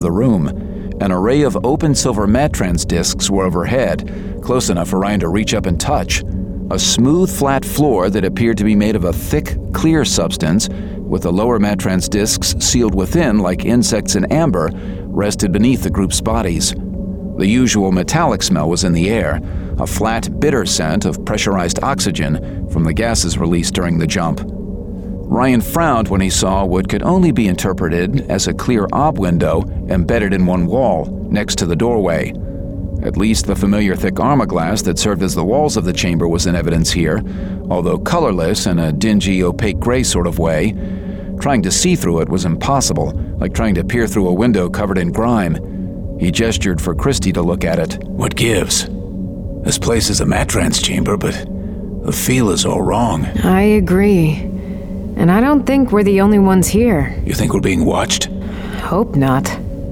the room. An array of open silver Matrans discs were overhead, close enough for Ryan to reach up and touch. A smooth, flat floor that appeared to be made of a thick, clear substance, with the lower Matrans discs sealed within like insects in amber, rested beneath the group's bodies. The usual metallic smell was in the air, a flat, bitter scent of pressurized oxygen from the gases released during the jump. Ryan frowned when he saw what could only be interpreted as a clear ob window embedded in one wall, next to the doorway. At least the familiar thick armor-glass that served as the walls of the chamber was in evidence here, although colorless in a dingy, opaque gray sort of way. Trying to see through it was impossible, like trying to peer through a window covered in grime. He gestured for Christie to look at it. What gives? This place is a Matrans chamber, but the feel is all wrong. I agree. And I don't think we're the only ones here. You think we're being watched? Hope not.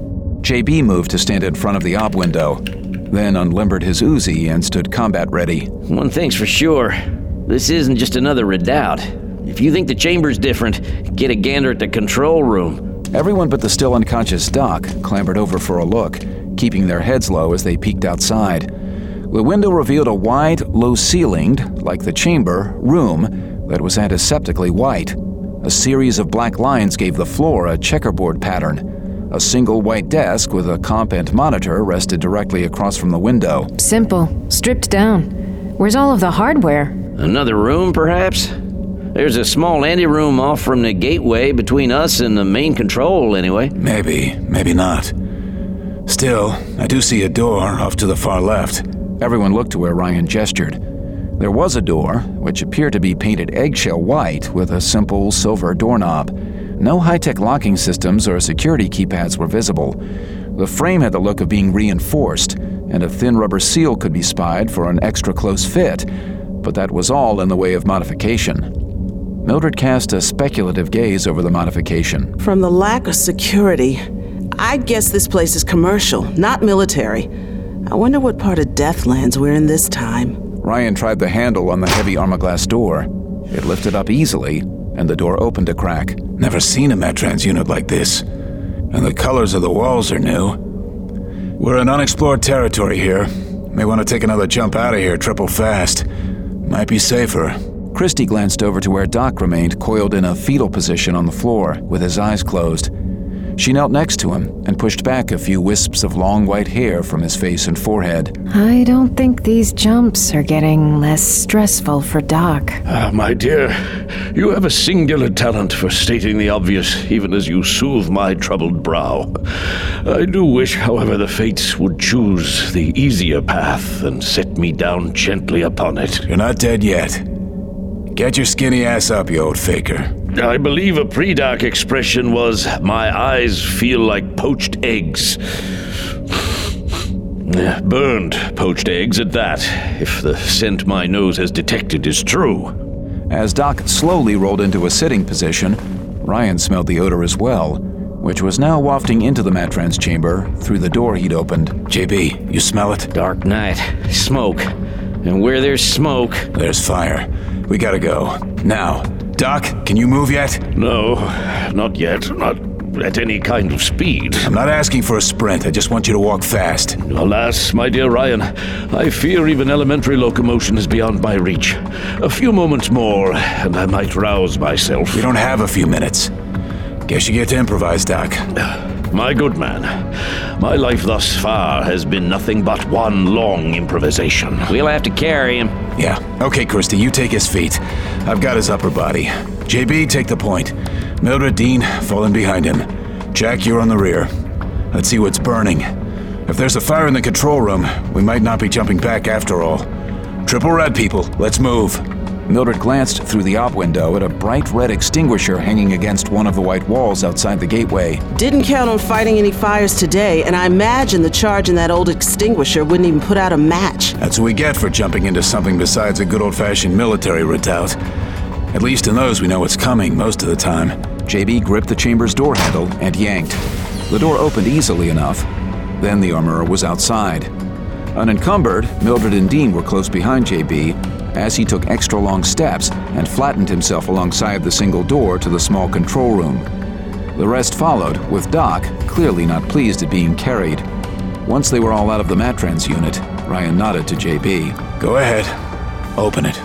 JB moved to stand in front of the ob window, then unlimbered his Uzi and stood combat ready. One thing's for sure. This isn't just another redoubt. If you think the chamber's different, get a gander at the control room. Everyone but the still unconscious Doc clambered over for a look, keeping their heads low as they peeked outside. The window revealed a wide, low-ceilinged, like the chamber, room that was antiseptically white. A series of black lines gave the floor a checkerboard pattern. A single white desk with a comp and monitor rested directly across from the window. Simple. Stripped down. Where's all of the hardware? Another room, perhaps? There's a small anteroom off from the gateway between us and the main control, anyway. Maybe not. Still, I do see a door off to the far left. Everyone looked to where Ryan gestured. There was a door, which appeared to be painted eggshell white with a simple silver doorknob. No high-tech locking systems or security keypads were visible. The frame had the look of being reinforced, and a thin rubber seal could be spied for an extra close fit, but that was all in the way of modification. Mildred cast a speculative gaze over the modification. From the lack of security, I guess this place is commercial, not military. I wonder what part of Deathlands we're in this time. Ryan tried the handle on the heavy armor-glass door. It lifted up easily, and the door opened a crack. Never seen a Matrans unit like this. And the colors of the walls are new. We're in unexplored territory here. May want to take another jump out of here triple fast. Might be safer. Christie glanced over to where Doc remained coiled in a fetal position on the floor, with his eyes closed. She knelt next to him and pushed back a few wisps of long white hair from his face and forehead. I don't think these jumps are getting less stressful for Doc. My dear, you have a singular talent for stating the obvious, even as you soothe my troubled brow. I do wish, however, the fates would choose the easier path and set me down gently upon it. You're not dead yet. Get your skinny ass up, you old faker. I believe a pre-Doc expression was, "My eyes feel like poached eggs." Burned poached eggs at that, if the scent my nose has detected is true. As Doc slowly rolled into a sitting position, Ryan smelled the odor as well, which was now wafting into the Matrans chamber through the door he'd opened. JB, you smell it? Dark night. Smoke. And where there's smoke... There's fire. We gotta go. Now. Doc, can you move yet? No, not yet. Not at any kind of speed. I'm not asking for a sprint. I just want you to walk fast. Alas, my dear Ryan, I fear even elementary locomotion is beyond my reach. A few moments more, and I might rouse myself. We don't have a few minutes. Guess you get to improvise, Doc. My good man, my life thus far has been nothing but one long improvisation. We'll have to carry him. Yeah. Okay, Christie, you take his feet. I've got his upper body. JB, take the point. Mildred, Dean, fall in behind him. Jack, you're on the rear. Let's see what's burning. If there's a fire in the control room, we might not be jumping back after all. Triple red, people. Let's move. Mildred glanced through the op window at a bright red extinguisher hanging against one of the white walls outside the gateway. Didn't count on fighting any fires today, and I imagine the charge in that old extinguisher wouldn't even put out a match. That's what we get for jumping into something besides a good old-fashioned military redoubt. At least in those, we know what's coming most of the time. JB gripped the chamber's door handle and yanked. The door opened easily enough. Then the armorer was outside. Unencumbered, Mildred and Dean were close behind JB as he took extra long steps and flattened himself alongside the single door to the small control room. The rest followed, with Doc clearly not pleased at being carried. Once they were all out of the Matrans unit, Ryan nodded to JB. Go ahead. Open it.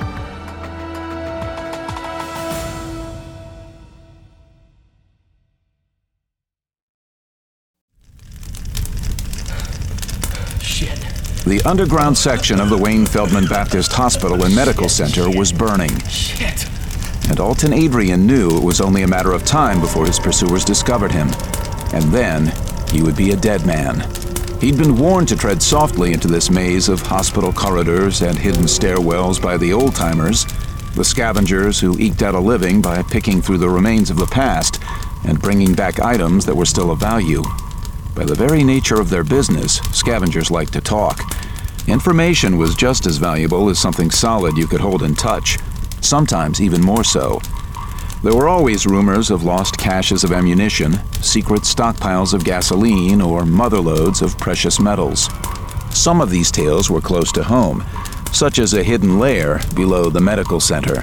Shit. The underground section of the Wayne Feldman Baptist Hospital and Medical Center was burning. Shit. And Alton Adrian knew it was only a matter of time before his pursuers discovered him. And then, he would be a dead man. He'd been warned to tread softly into this maze of hospital corridors and hidden stairwells by the old-timers, the scavengers who eked out a living by picking through the remains of the past and bringing back items that were still of value. By the very nature of their business, scavengers liked to talk. Information was just as valuable as something solid you could hold and touch, sometimes even more so. There were always rumors of lost caches of ammunition, secret stockpiles of gasoline, or motherloads of precious metals. Some of these tales were close to home, such as a hidden lair below the medical center.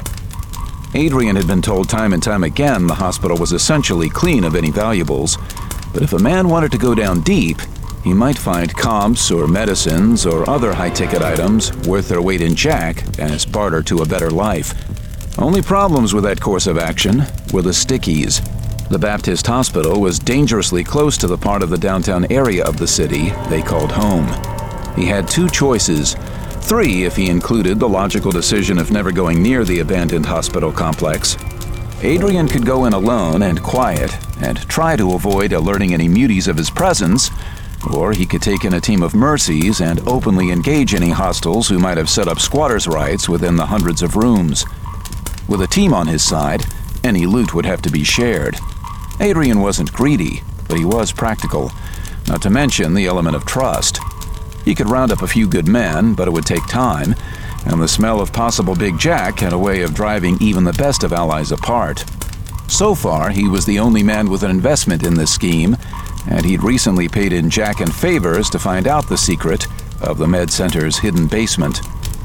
Adrian had been told time and time again the hospital was essentially clean of any valuables, but if a man wanted to go down deep, he might find comps or medicines or other high-ticket items worth their weight in jack as barter to a better life. Only problems with that course of action were the stickies. The Baptist Hospital was dangerously close to the part of the downtown area of the city they called home. He had two choices, three if he included the logical decision of never going near the abandoned hospital complex. Adrian could go in alone and quiet and try to avoid alerting any muties of his presence, or he could take in a team of mercies and openly engage any hostiles who might have set up squatters' rights within the hundreds of rooms. With a team on his side, any loot would have to be shared. Adrian wasn't greedy, but he was practical, not to mention the element of trust. He could round up a few good men, but it would take time, and the smell of possible Big Jack had a way of driving even the best of allies apart. So far, he was the only man with an investment in this scheme, and he'd recently paid in Jack and favors to find out the secret of the Med Center's hidden basement.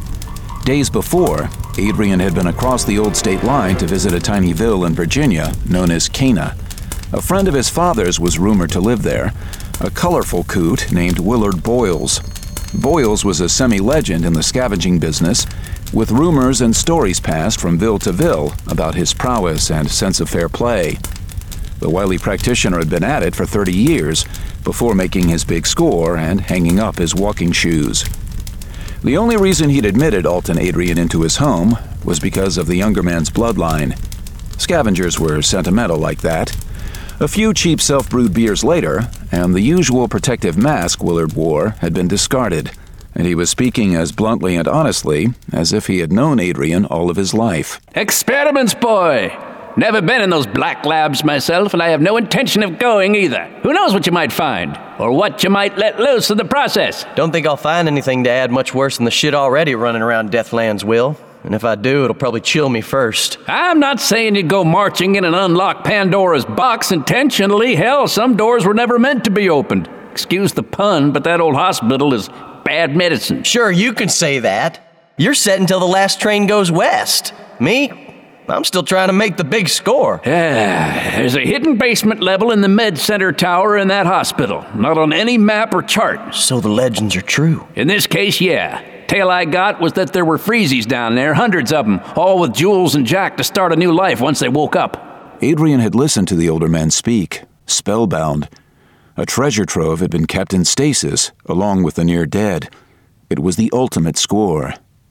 Days before, Adrian had been across the old state line to visit a tiny ville in Virginia known as Cana. A friend of his father's was rumored to live there, a colorful coot named Willard Boyles. Boyles was a semi-legend in the scavenging business, with rumors and stories passed from ville to ville about his prowess and sense of fair play. The wily practitioner had been at it for 30 years before making his big score and hanging up his walking shoes. The only reason he'd admitted Alton Adrian into his home was because of the younger man's bloodline. Scavengers were sentimental like that. A few cheap self-brewed beers later, and the usual protective mask Willard wore had been discarded, and he was speaking as bluntly and honestly as if he had known Adrian all of his life. Experiments, boy! Never been in those black labs myself, and I have no intention of going either. Who knows what you might find, or what you might let loose in the process? Don't think I'll find anything to add much worse than the shit already running around Deathlands, Will. And if I do, it'll probably chill me first. I'm not saying you'd go marching in and unlock Pandora's box intentionally. Hell, some doors were never meant to be opened. Excuse the pun, but that old hospital is bad medicine. Sure, you can say that. You're set until the last train goes west. Me? I'm still trying to make the big score. There's a hidden basement level in the Med Center tower in that hospital. Not on any map or chart. So the legends are true. In this case, yeah. Tale I got was that there were freezies down there, hundreds of them, all with Jules and Jack to start a new life once they woke up. Adrian had listened to the older man speak, spellbound. A treasure trove had been kept in stasis, along with the near dead. It was the ultimate score.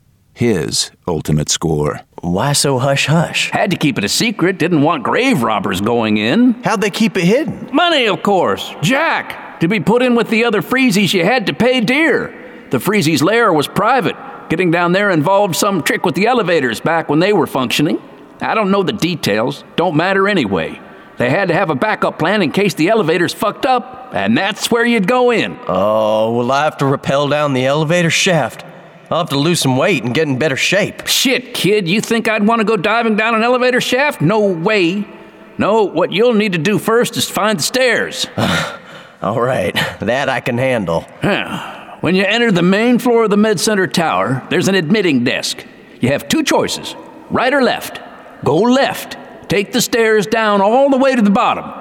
His ultimate score. Why so hush-hush? Had to keep it a secret, didn't want grave robbers going in. How'd they keep it hidden? Money, of course. Jack. To be put in with the other freezies, you had to pay dear. The freezies' lair was private. Getting down there involved some trick with the elevators back when they were functioning. I don't know the details. Don't matter anyway. They had to have a backup plan in case the elevators fucked up, and that's where you'd go in. Oh, will I have to rappel down the elevator shaft? I'll have to lose some weight and get in better shape. Shit, kid, you think I'd want to go diving down an elevator shaft? No way. No, what you'll need to do first is find the stairs. All right, that I can handle. When you enter the main floor of the Med Center tower, there's an admitting desk. You have two choices, right or left. Go left. Take the stairs down all the way to the bottom.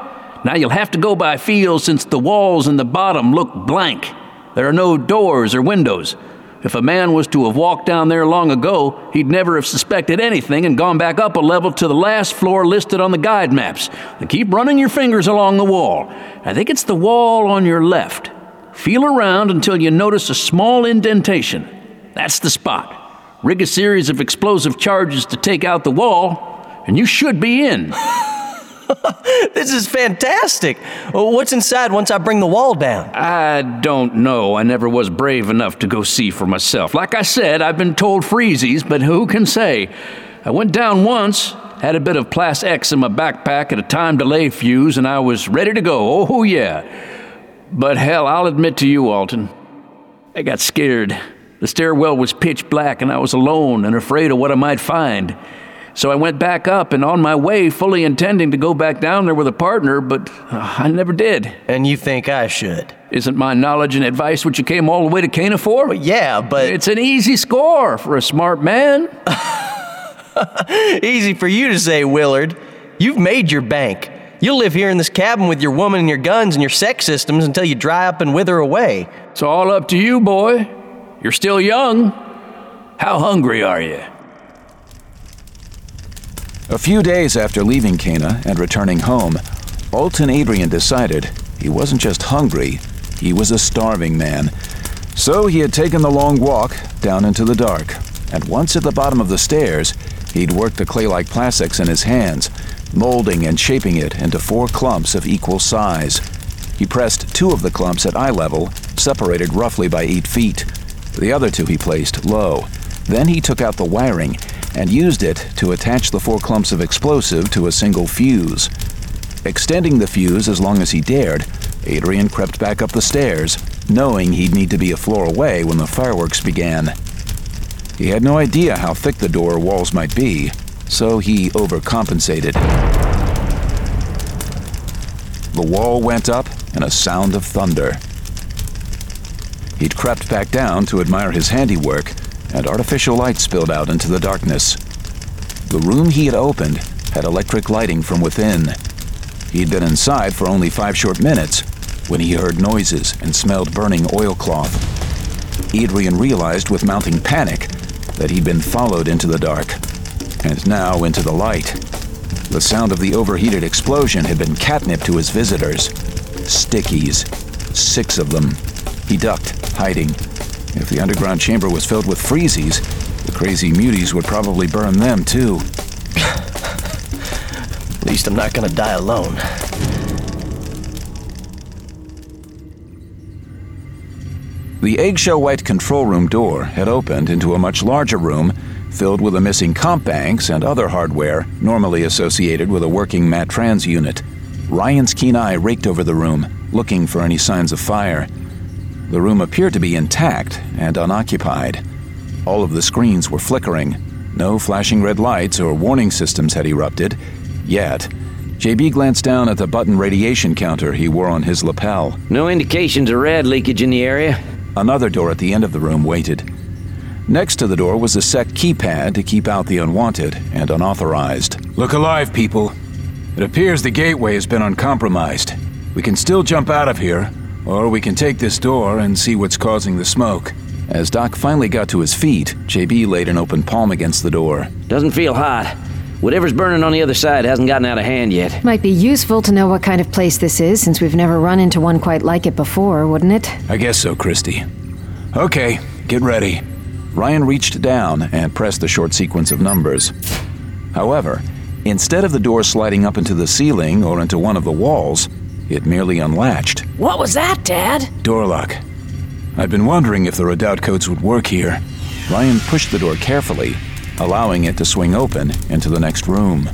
Now you'll have to go by feel since the walls in the bottom look blank. There are no doors or windows. If a man was to have walked down there long ago, he'd never have suspected anything and gone back up a level to the last floor listed on the guide maps. Now keep running your fingers along the wall. I think it's the wall on your left. Feel around until you notice a small indentation. That's the spot. Rig a series of explosive charges to take out the wall, and you should be in. This is fantastic. What's inside once I bring the wall down? I don't know. I never was brave enough to go see for myself. Like I said, I've been told freezies, but who can say? I went down once, had a bit of Plas X in my backpack at a time delay fuse, and I was ready to go. Oh, yeah. But hell, I'll admit to you, Alton, I got scared. The stairwell was pitch black, and I was alone and afraid of what I might find. So I went back up, and on my way, fully intending to go back down there with a partner, but I never did. And you think I should? Isn't my knowledge and advice what you came all the way to Cana for? Well, yeah, but... It's an easy score for a smart man. Easy for you to say, Willard. You've made your bank. You'll live here in this cabin with your woman and your guns and your sex systems until you dry up and wither away. It's all up to you, boy. You're still young. How hungry are you? A few days after leaving Cana and returning home, Alton Adrian decided he wasn't just hungry, he was a starving man. So he had taken the long walk down into the dark, and once at the bottom of the stairs, he'd worked the clay-like plastics in his hands, molding and shaping it into 4 clumps of equal size. He pressed 2 of the clumps at eye level, separated roughly by 8 feet. The other 2 he placed low. Then he took out the wiring and used it to attach the 4 clumps of explosive to a single fuse. Extending the fuse as long as he dared, Adrian crept back up the stairs, knowing he'd need to be a floor away when the fireworks began. He had no idea how thick the door or walls might be, so he overcompensated. The wall went up and a sound of thunder. He'd crept back down to admire his handiwork, and artificial light spilled out into the darkness. The room he had opened had electric lighting from within. He'd been inside for only 5 short minutes when he heard noises and smelled burning oilcloth. Adrian realized with mounting panic that he'd been followed into the dark, and now into the light. The sound of the overheated explosion had been catnip to his visitors. Stickies. 6 of them. He ducked, hiding. If the underground chamber was filled with freezies, the crazy muties would probably burn them too. At least I'm not gonna die alone. The eggshell white control room door had opened into a much larger room filled with the missing comp banks and other hardware normally associated with a working MAT-Trans unit. Ryan's keen eye raked over the room, looking for any signs of fire. The room appeared to be intact and unoccupied. All of the screens were flickering. No flashing red lights or warning systems had erupted, yet. JB glanced down at the button radiation counter he wore on his lapel. No indications of rad leakage in the area. Another door at the end of the room waited. Next to the door was a SEC keypad to keep out the unwanted and unauthorized. Look alive, people. It appears the gateway has been uncompromised. We can still jump out of here, or we can take this door and see what's causing the smoke. As Doc finally got to his feet, JB laid an open palm against the door. Doesn't feel hot. Whatever's burning on the other side hasn't gotten out of hand yet. Might be useful to know what kind of place this is, since we've never run into one quite like it before, wouldn't it? I guess so, Christy. Okay, get ready. Ryan reached down and pressed the short sequence of numbers. However, instead of the door sliding up into the ceiling or into one of the walls, it merely unlatched. What was that, Dad? Door lock. I'd been wondering if the redoubt codes would work here. Ryan pushed the door carefully, allowing it to swing open into the next room.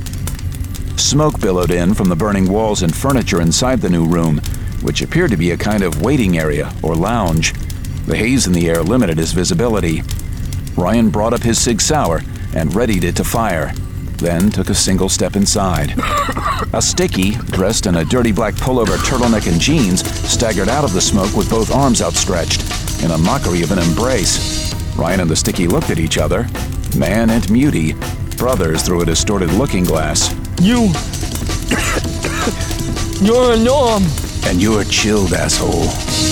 Smoke billowed in from the burning walls and furniture inside the new room, which appeared to be a kind of waiting area or lounge. The haze in the air limited his visibility. Ryan brought up his Sig Sauer and readied it to fire, then took a single step inside. A sticky, dressed in a dirty black pullover turtleneck and jeans, staggered out of the smoke with both arms outstretched, in a mockery of an embrace. Ryan and the sticky looked at each other, man and mutie, brothers through a distorted looking glass. You're a norm. And you're chilled, asshole.